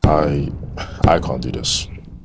I can't do this.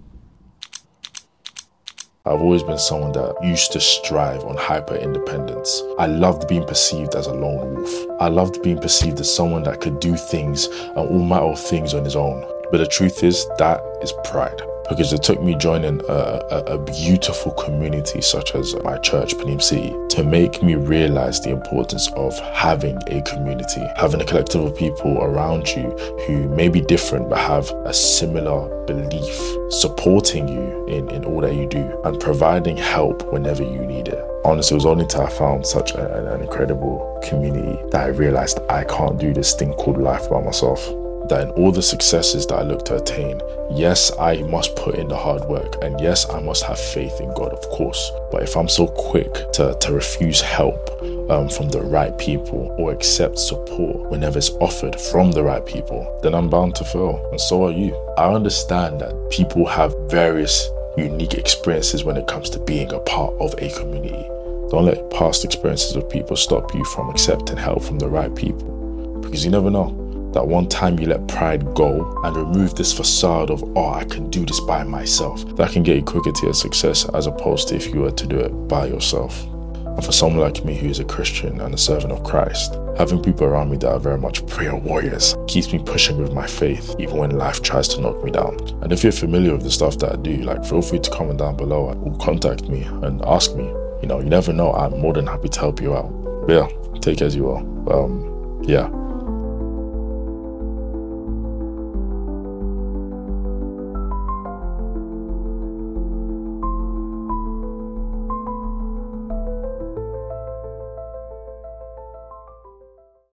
I've always been someone that used to strive on hyper-independence. I loved being perceived as a lone wolf. I loved being perceived as someone that could do things and all manner of things on his own. But the truth is, that is pride. Because it took me joining a beautiful community such as my church, Panim City, to make me realize the importance of having a community, having a collective of people around you who may be different but have a similar belief, supporting you in all that you do and providing help whenever you need it. Honestly, it was only until I found such an incredible community that I realized I can't do this thing called life by myself. That in all the successes that I look to attain, yes, I must put in the hard work, and yes, I must have faith in God, of course. But if I'm so quick to refuse help from the right people or accept support whenever it's offered from the right people, then I'm bound to fail, and so are you. I understand that people have various unique experiences when it comes to being a part of a community. Don't let past experiences of people stop you from accepting help from the right people, because you never know. That one time you let pride go and remove this facade of, oh, I can do this by myself, that can get you quicker to your success as opposed to if you were to do it by yourself. And for someone like me who is a Christian and a servant of Christ, having people around me that are very much prayer warriors keeps me pushing with my faith even when life tries to knock me down. And if you're familiar with the stuff that I do, feel free to comment down below or contact me and ask me. You never know, I'm more than happy to help you out. But yeah, take care as you will. Yeah.